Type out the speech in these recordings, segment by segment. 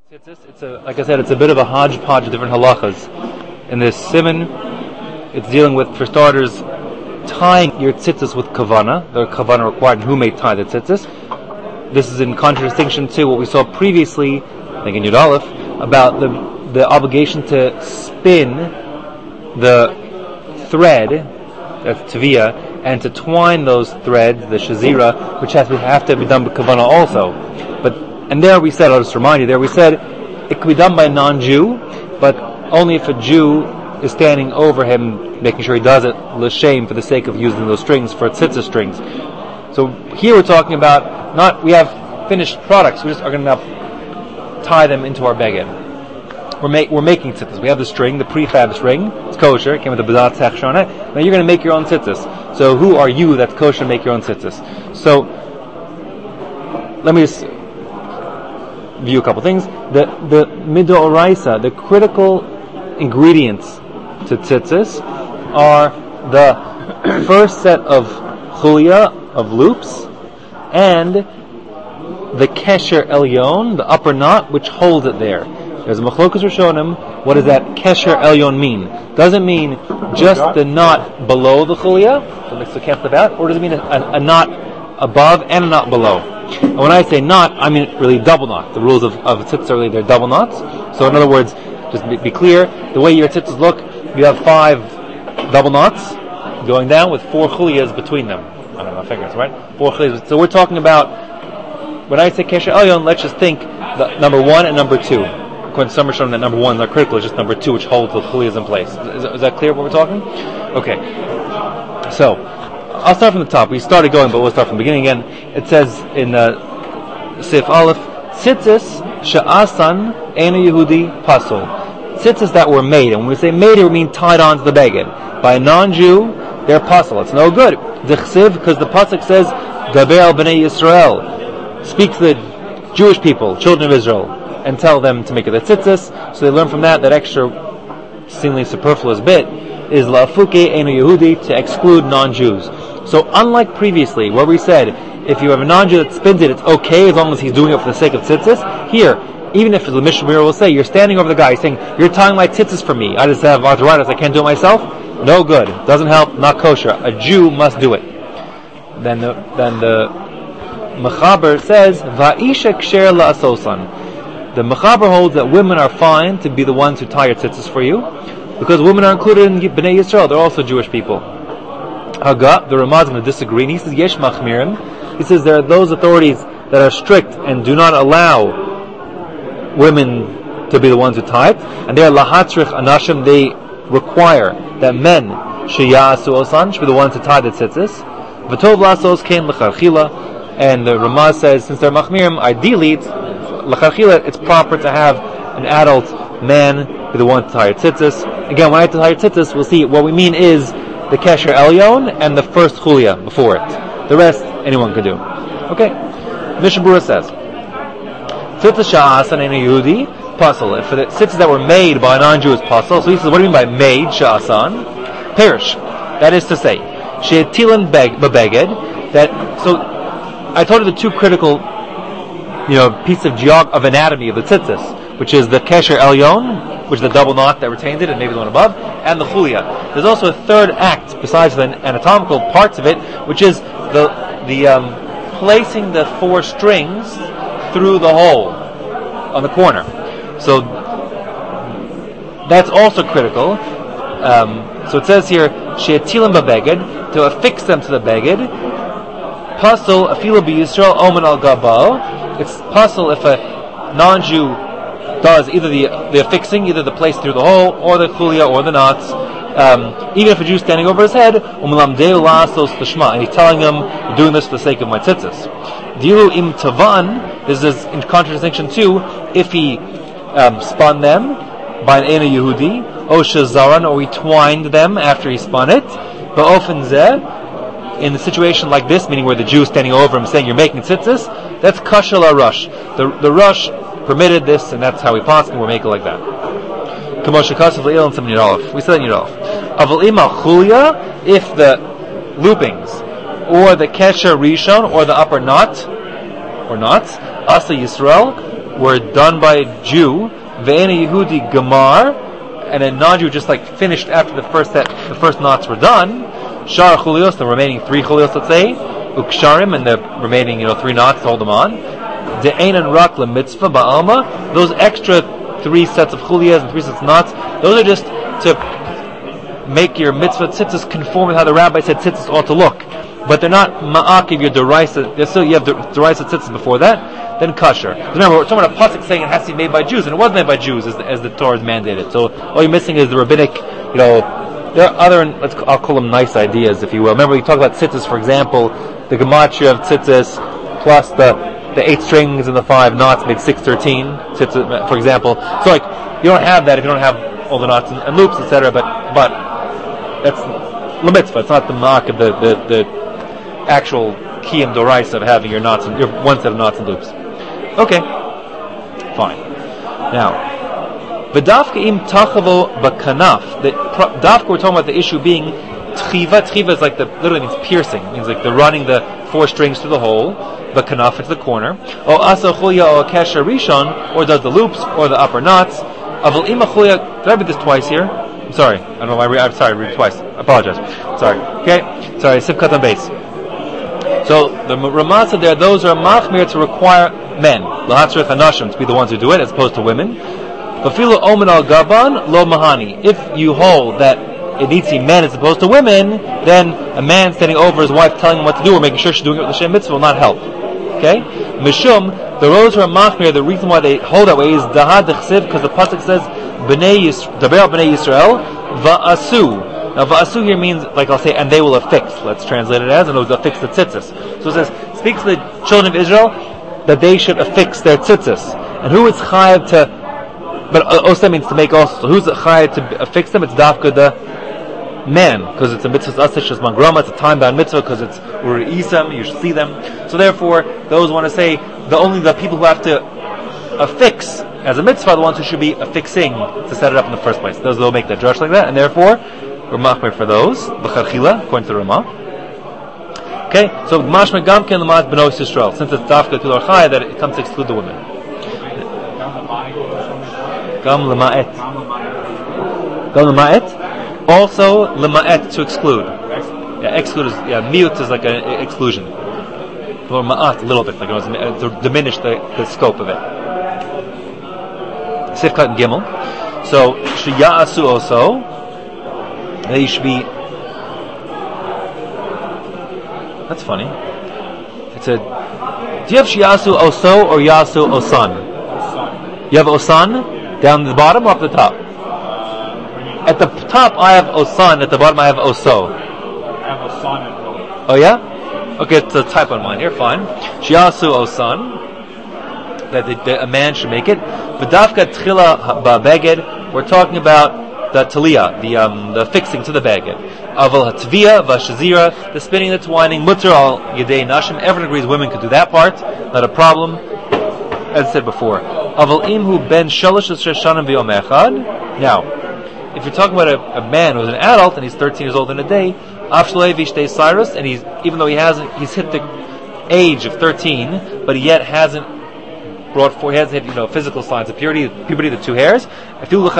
It's like I said, it's a bit of a hodgepodge of different halachas. In this siman, it's dealing with, for starters, tying your tzitzis with kavana. The kavana required, and who may tie the tzitzis. This is in contradistinction to what we saw previously, I think in Yud Aleph, about the obligation to spin the thread, that's teviyah, and to twine those threads, the shazira, which have to be done with kavana also. And there we said, I'll just remind you, there we said it could be done by a non-Jew, but only if a Jew is standing over him, making sure he does it l'shem for the sake of using those strings for tzitzis strings. So here we're talking about we have finished products, we just are going to now tie them into our beged. We're making tzitzis. We have the string, the prefab string. It's kosher. It came with the b'zat tzech on it. Now you're going to make your own tzitzis. So who are you that's kosher to make your own tzitzis? So let me just view a couple things. The midoraisa, the critical ingredients to tzitzis are the first set of chulia, of loops, and the kesher elyon, the upper knot, which holds it there. There's a machlokas rishonim. What does that kesher elyon mean? Does it mean just the knot below the chulia, or does it mean a knot above and a knot below? And when I say knot, I mean really double knot. The rules of tzitzis are really they're double knots. So in other words, just be clear, the way your tzitzis look, you have 5 double knots going down with 4 chuliyas between them. I don't know, fingers, right? 4 chuliyas. So we're talking about, when I say kesher elyon, let's just think the number 1 and number 2. According to some Rishonim, that number 1 is not critical, it's just number 2 which holds the chuliyas in place. Is that clear what we're talking? Okay. So, I'll start from the top. We started going, but we'll start from the beginning again. It says in Sif Aleph, tzitzis sha'asan einu Yehudi pasul. Tzitzis that were made, and when we say made, we mean tied onto the beged. By a non-Jew, they're pasul. It's no good. D'chsiv, because the pasuk says, Daber al bnei Yisrael. Speak to the Jewish people, children of Israel, and tell them to make it a tzitzis. So they learn from that extra, seemingly superfluous bit, is la'afuke einu Yehudi, to exclude non-Jews. So unlike previously, where we said, if you have a non-Jew that spins it, it's okay as long as he's doing it for the sake of tzitzis. Here, even if the Mishnah will say, you're standing over the guy, saying, you're tying my tzitzis for me, I just have arthritis, I can't do it myself, no good, doesn't help, not kosher. A Jew must do it. Then the Mechaber says, Va'isha ksher la'asosan. The Mechaber holds that women are fine to be the ones who tie your tzitzis for you, because women are included in Bnei Yisrael, they're also Jewish people. Haga, the Ramaz is going to disagree, and he says, Yesh machmirim. He says there are those authorities that are strict and do not allow women to be the ones who tie it, and they are lahatrich anashim, they require that men sheyasu osan should be the ones to tie the tzitzis. V'tov lasos kein lecharchila, and the Ramaz says, since they're machmirim, ideally, lecharchila, it's proper to have an adult man be the one to tie your tzitzis. Again, when I tie your tzitzis, we'll see what we mean is the kesher elyon and the first chulia before it. The rest, anyone can do. Okay. Mishnah Berurah says, tzitzis sha'asan einu Yehudi pasul. For the tzitzis that were made by a non-Jew is pasul. So he says, what do you mean by made sha'asan? Perish. That is to say, she'etilan bebeged. So I told you the 2 critical, piece of anatomy of the tzitzis, which is the kesher elyon, which is the double knot that retains it, and maybe the one above, and the chulia. There's also a third act besides the anatomical parts of it, which is the placing the 4 strings through the hole on the corner. So that's also critical. So it says here, she'etilim b'beged, to affix them to the beged. Pasul afilu b'Yisrael omen al gabo. It's pasul if a non-Jew does either the affixing, either the place through the hole, or the chulia, or the knots, even if a Jew's standing over his head, and he's telling them, you're doing this for the sake of my tzitzis. Dilu im tavan, this is in contradistinction to, if he spun them by an einu Yehudi, o shazaran, or he twined them after he spun it, but often zeh, in a situation like this, meaning where the Jew is standing over him saying, you're making tzitzis, that's kashal rush. The rush permitted this, and that's how we pass, and we'll make it like that. We said that in Yudalef. If the loopings, or the kesher rishon, or the upper knot, or knots, asa Yisrael, were done by a Jew, ve'ena Yehudi Gemar, and a non-Jew just like finished after the first knots were done, Shar Chulios, the remaining 3 Chulios, let's say, Uksharim, and the remaining 3 knots to hold them on, De'enan Rak Mitzvah Ba'alma, those extra 3 sets of Chulias and 3 sets of knots, those are just to make your mitzvah tzitzis conform with how the rabbi said tzitzis ought to look. But they're not ma'akiv your deraisa. You have the deraisa tzitzis before that, then kosher. Remember, we're talking about a pasuk saying it has to be made by Jews, and it was made by Jews as the Torah is mandated. So all you're missing is the rabbinic, there are other, I'll call them nice ideas, if you will. Remember, we talk about tzitzis, for example, the gematria of tzitzis plus the 8 strings and the 5 knots made 613, tzitzis, for example. So you don't have that if you don't have all the knots and loops, etc. But that's the mitzvah. It's not the mark of the actual kiyum doraisa of having your knots and your one set of knots and loops. Okay, fine. Now, v'dafka im tachavo b'kanaf. The dafka, we're talking about the issue being tchiva. Tchiva is literally means piercing. It means like the running the 4 strings through the hole. B'kanaf into the corner. O asa chulya o kesher rishon, or does the loops or the upper knots. Aval ima chulya. Did I read this twice here? I'm sorry. I don't know why I'm sorry. I read it twice. I apologize. Sorry. Okay. Sorry. Sivkat on base. So the Ramah said there, those are machmir to require men, lahatzrich hanashim, to be the ones who do it, as opposed to women. Vafilu omen al gaban lo mahani. If you hold that it needs to be men as opposed to women, then a man standing over his wife telling him what to do or making sure she's doing it with the Shem mitzvah will not help. Okay? Mishum, the rows who are machmir, the reason why they hold that way is dahad dechsiv, because the pasuk says daber b'nei Yisrael va'asu. Now, va'asu here means, like I'll say, and they will affix. Let's translate it as, and it will affix the tzitzis. So it says, speak to the children of Israel that they should affix their tzitzis. And who is chayav to, but osa means to make also. So who's chayav to affix them? It's dafka the man, because it's a mitzvah asish as mangrama, it's a time-bound mitzvah, because it's uri isam, you should see them. So therefore, those want to say, only the people who have to affix as a mitzvah are the ones who should be affixing to set it up in the first place. Those will make that drush like that, and therefore, we're machmir for those, b'charchila, according to the Ramah. Okay, so mashmir gamken l'mat b'nos Yisrael, since it's dafka to l'orchai, that it comes to exclude the women. Gam l'ma'et. Gam l'ma'et. Also l'ma'et, to exclude. Yeah, exclude is, miut is like an exclusion. Or ma'at, a little bit, like to diminish the scope of it. Sifkat and Gimel. So, sheya'asu also, they should be. That's funny. It's do you have shiyasu oso or yasu osan? You have osan down the bottom or up the top? At the top I have osan, at the bottom I have oso. I have osan and both. Oh yeah? Okay, it's a type on mine here, fine. Shiyasu osan, that a man should make it. V'dafka tchila ba'beged, we're talking about the taliyah, the fixing to the bagged. Aval hatviyah v'shazira, the spinning, the twining, mutter al yedei nashim. Everyone agrees women could do that part, not a problem. As I said before. Aval imhu ben shalosh shanim v'yom echad. Now, if you're talking about a man who's an adult and he's 13 years old in a day, afshalei v'shtei cyrus, and he's hit the age of 13, but he yet hasn't brought forth, he hasn't hit physical signs of puberty, the 2 hairs. No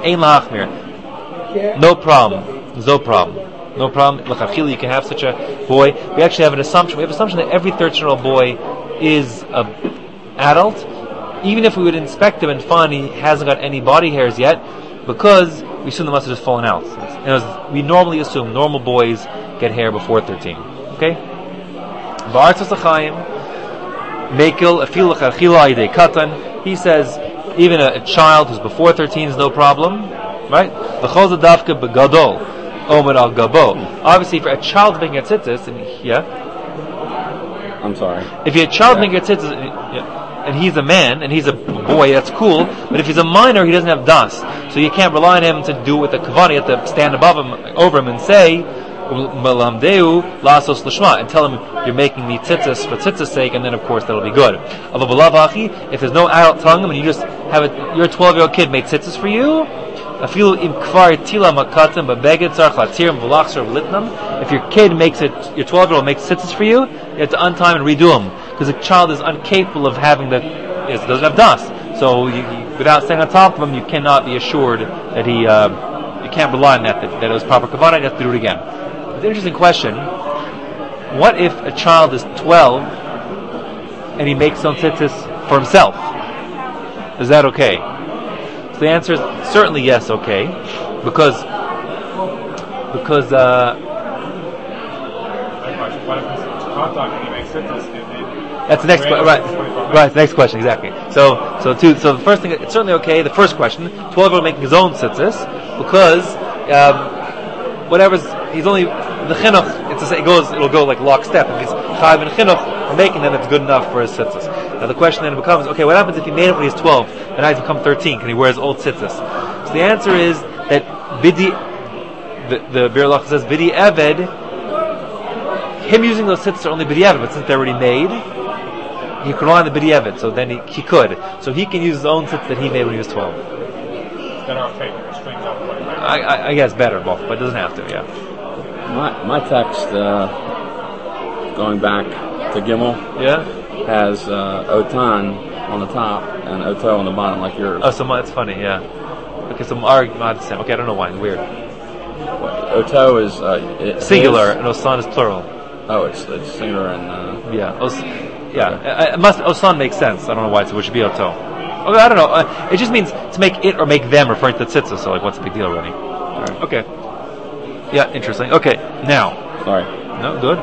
problem. No problem. You can have such a boy. We actually have an assumption. We have an assumption that every 13-year-old boy is an adult, even if we would inspect him and find he hasn't got any body hairs yet, because we assume the must have just fallen out. We normally assume normal boys get hair before 13. Okay? He says even a child who's before 13 is no problem, right? Obviously, for a child making a tzitzis, I'm sorry. If you're a child making a tzitzis, and he's a man, and he's a boy, that's cool, but if he's a minor, he doesn't have das, so you can't rely on him to do it with the kavani. You have to stand over him and say, and tell him you're making me tzitzis for tzitzis sake, and then of course that'll be good. If there's no adult tongue, and you just have your 12-year-old kid make tzitzis for you, if your kid makes it, your 12-year-old makes tzitzis for you, you have to untime and redo them, because the child is incapable of having the doesn't have das. So without staying on top of him, you cannot be assured that he. You can't rely on that it was proper kavanah. You have to do it again. It's an interesting question. What if a child is 12 and he makes some tzitzis for himself? Is that okay? So the answer is certainly yes, okay, because that's the next question. Right. The next question, exactly. So the first thing, it's certainly okay. The first question, 12-year-old making his own tzitzis because whatever's he's only the chinuch. It'll go like lockstep. If he's chayav and chinuch for making them, it's good enough for his tzitzis. Now the question then becomes, okay, what happens if he made it when he's 12 and now he's become 13? Can he wear his old tzitzis? So the answer is that bidi. The Bir Lach says bidi eved. Him using those tzitzis are only bidi eved, but since they're already made, he could rely on the bidi eved. So then he could. So he can use his own tzitzis that he made when he was 12. Better off taking the strings off. I guess better both, but it doesn't have to. Yeah. My text going back to Gimel has Otan on the top and Oto on the bottom, like yours. Oh, so that's funny. Yeah. Okay, so not the same. Okay, I don't know why. It's weird. Oto is singular and Osan is plural. Oh, it's singular and Osan makes sense. I don't know why it should be Oto. Okay, I don't know. It just means to make it or make them, referring to the tzitzis. So, like, what's the big deal, really? All right. Okay. Yeah, interesting. Okay, now. Sorry. No, good.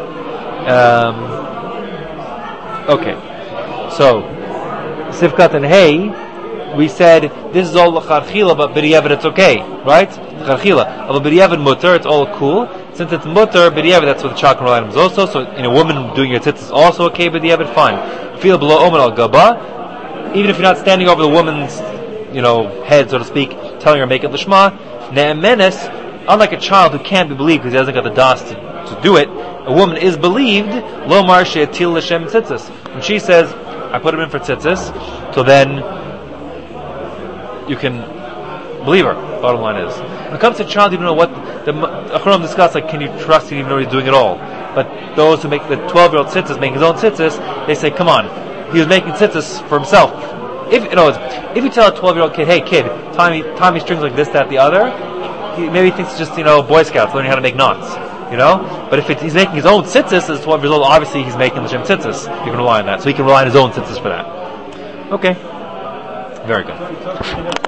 Okay. So, Sivkat and Hey, we said this is all l'charchila, but b'diavad it's okay, right? L'charchila. But b'diavad mutter, it's all cool. Since it's mutter, b'diavad, that's what the chakra item is also. So, in a woman doing your tzitzis also okay, b'diavad, fine. Feel below omen al gaba. Even if you're not standing over the woman's, head, so to speak, telling her make it l'shma, ne'emenes, unlike a child who can't be believed because he hasn't got the das to do it, a woman is believed, lo mar she'atil l'shem tzitzis. When she says, I put him in for tzitzis, so then you can believe her. Bottom line is, when it comes to a child, you don't know what the Acharonim discuss. Like, can you trust him even though he's doing it all? But those who make the 12-year-old tzitzis, making his own tzitzis, they say, come on, he was making tzitzis for himself. If you tell a 12-year-old kid, hey kid, tie me strings like this, that, the other, he maybe thinks it's just Boy Scouts learning how to make knots. But if he's making his own tzitzis as 12 years old, obviously he's making the Shem tzitzis. You can rely on that. So he can rely on his own tzitzis for that. Okay. Very good.